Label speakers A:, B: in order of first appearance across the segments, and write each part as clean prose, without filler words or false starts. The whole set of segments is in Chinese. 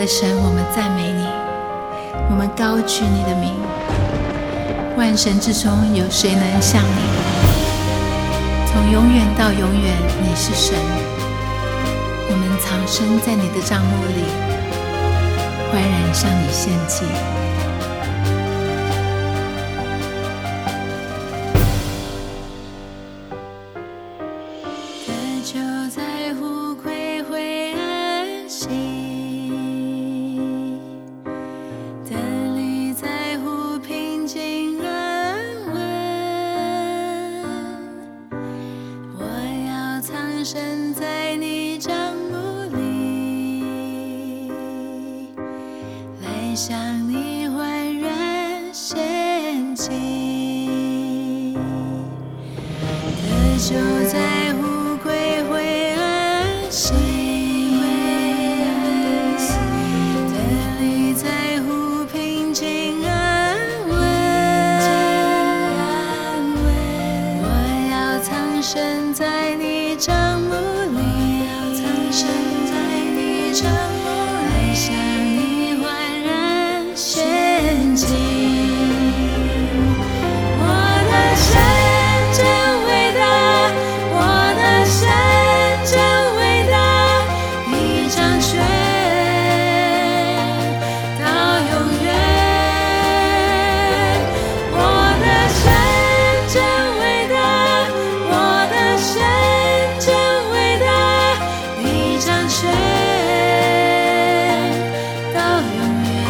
A: 的神，我们赞美你，我们高举你的名。万神之中，有谁能像你？从永远到永远，你是神。我们藏身在你的帐幕里，欢然向你献祭。
B: 得救在乎归回安息，得力在乎平静安稳。我要藏身在你帐幕里，来向你欢然献祭。得救在乎归回安息，得力在乎平静安稳。我要藏身在你帐幕里，来向你欢然献祭。我的神真伟大，我的神真伟大，你掌权到永远。我的神真伟大，我的神真伟大，你掌权到永远。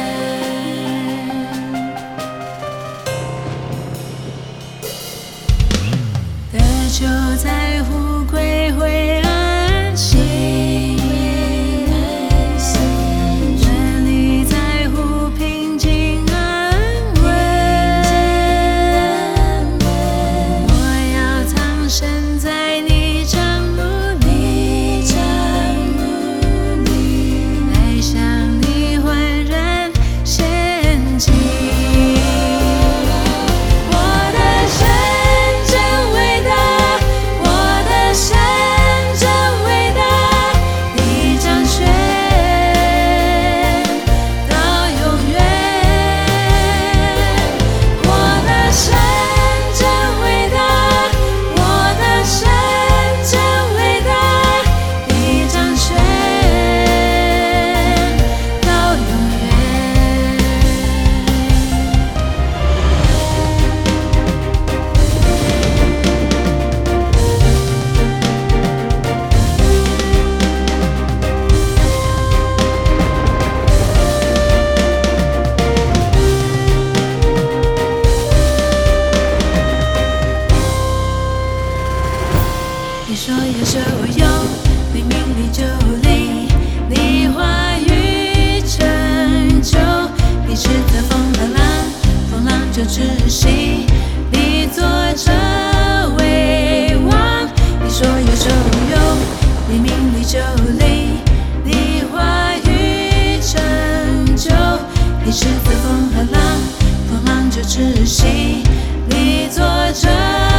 B: 得救在乎归回安息，得力在乎平静安稳。我要藏身在你帐幕里，来向你欢然献祭。我的神真伟大，我的神真伟大，你掌权到永远。我的神真伟大，我的神真伟大，你掌权到永远。你说有就有，你命里就立，你话语成就。你斥责风和浪，风浪就窒息。你坐着为王，你说有就有，你命里就立，你话语成就。你斥责风和浪，风浪就窒息。你坐着